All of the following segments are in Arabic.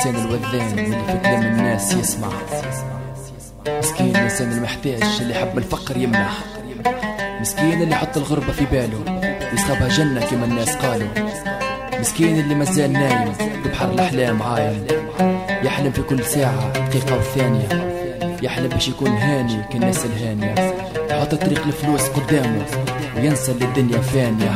الإنسان الوذان اللي في كلام الناس يسمع. مسكين الإنسان المحتاج اللي حب الفقر يمنح. مسكين اللي حط الغربة في باله يصخبها جنة كما الناس قالوا. مسكين اللي مازال نايم ببحر الأحلام عايم، يحلم في كل ساعة دقيقة وثانية، يحلم باش يكون هاني كالناس الهانية، يحط طريق الفلوس قدامه وينسى اللي الدنيا فانية.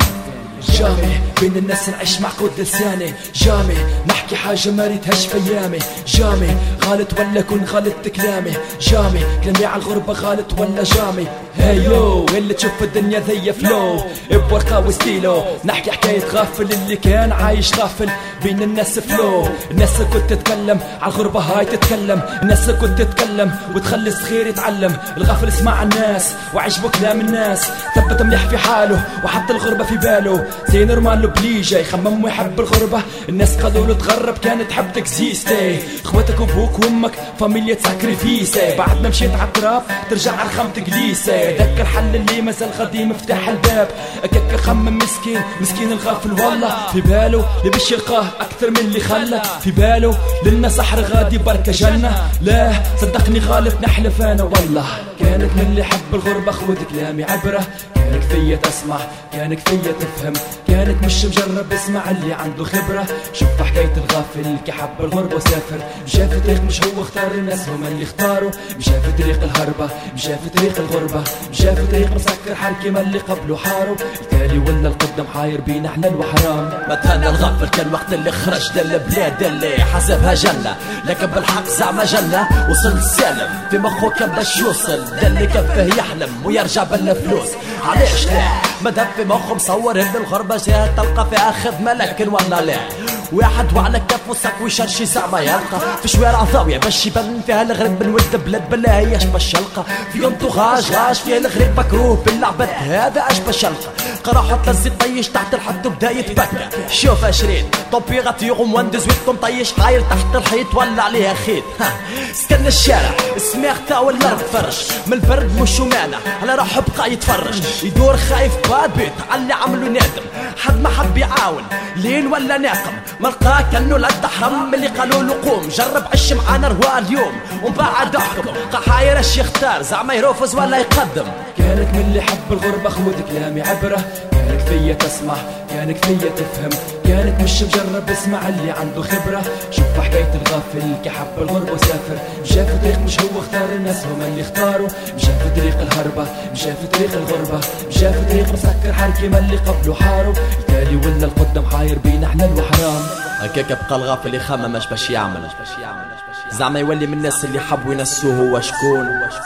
جامي بين الناس نعيش معقود لساني، جامي نحكي حاجة ما ريتهاش في ايامي، جامي غلط ولا كن غلط كلامي، جامي كلامي على الغربة غلط ولا جامي. هايو اللي تشوف الدنيا ذي فلو بورقة وستيلو، نحكي حكاية غافل اللي كان عايش غافل بين الناس فلو. الناس كنت تتكلم على الغربة هاي تتكلم، الناس كنت تتكلم وتخلي الصغير يتعلم. الغافل اسمع الناس وعجبه كلام الناس، ثبت مليح في حاله وحط الغربة في باله. زي نورمال بليجا يخمم ويحب الغربة، الناس قالوا له تغرب كانت تحب تكزيستي. اخواتك وابوك وامك فاميليا ساكريفيسي، بعد ما مشيت على التراب ترجع على الخمت جليسي. ذاك الحل اللي مازال غادي مفتاح الباب، اكاك خمم مسكين مسكين الغافل والله في باله اللي باش يلقاه اكثر من اللي خلى في باله. لنا سحر غادي بركة جنة، لا صدقني غالب نحلف انا والله. كانك من اللي حب الغربة خذ كلامي عبرة، كانك فيا تسمع كانك فيا تفهم، كانك مش مجرب اسمع اللي عنده خبرة. شوف حكاية الغافل كي حب الغربة وسافر، مشى في طريق مش هو اختار، الناس هم اللي اختاروا. مشى في طريق الهربة مشى في طريق الغربة، مشى في طريق مسكر حال كيما اللي قبله حاروا. التالي ولا القدم حاير بين حلال وحرام. مثلا الغافل كان وقت اللي خرج للبلاد اللي حسبها جنة، لكن بالحق زعما جنة وصل سالم في مخه كان باش يوصل اللي كان فيه يحلم ويرجع بالفلوس. علاش لا مادام في مخه مصور ان الغربة جاء تلقى فيها خدمة، لكن والله لا واحد وعلى كف وساق ويشرشي زعما يلقى في شوارع ضاوية باش يبان فيها الغريب من ولد بلاد بلا هياش باش يلقى في انطوغاج غاش فيها الغريب مكروه باللعبة هذا اش باش يلقى. قراحة تلزي طيش تحت الحد وبدا يتبكى. شوف اشرين طوبي غطيغ مواندز ويتم طيش حاير تحت الحيط ولا عليها خيط. سكن الشارع سماغتا ولا فرش من البرد مش مانع على روحه بقى يتفرج، يدور خايف بابيت على اللي عملوا نادم. حد ما حب يعاون لين ولا ناقم، ملقاه كانه لد حرم اللي قالوا له قوم جرب عش معانا روا اليوم ومن بعد احكم. قحاير اش يختار زعما يروفز ولا يقدم. كانك من اللي حب الغربة خذ كلامي عبرة، كانك فيا تسمع كانك فيا تفهم، كانك مش مجرب اسمع اللي عنده خبرة. شوف حكاية الغافل كي حب الغربة وسافر، مشى في طريق مش هو اختار، الناس هم اللي اختاروا. مشى في طريق الهربة مشى في طريق الغربة، مشى في طريق مسكر حال كيما اللي قبله حاروا. التالي ولا القدم حاير بين حلال وحرام. هكاك بقى الغافل يخمم اش باش يعمل، زعما يولي من الناس اللي حبوا ينسوه هو شكون،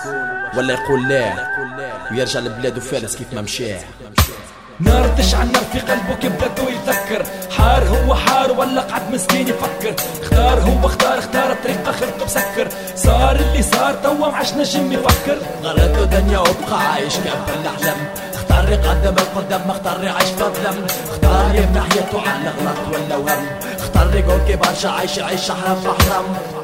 ولا يقول لا ويرجع لبلاده فارس كيف ما مشاه. نار تشعل نار في قلبه كي بدو يتذكر، حار هو حار ولا قعد مسكين يفكر. اختار هو اختار طريق اخرته مسكر، صار اللي صار توا معاش نجم يفكر. غلطو دنيا وبقى عايش كيف الاحلام، اختار يقدم القدام ما اختار يعيش في الظلم، اختار يبني حياته على غلط ولا وهم، اختار يقول كي برشا عايش يعيش حرام في حرام.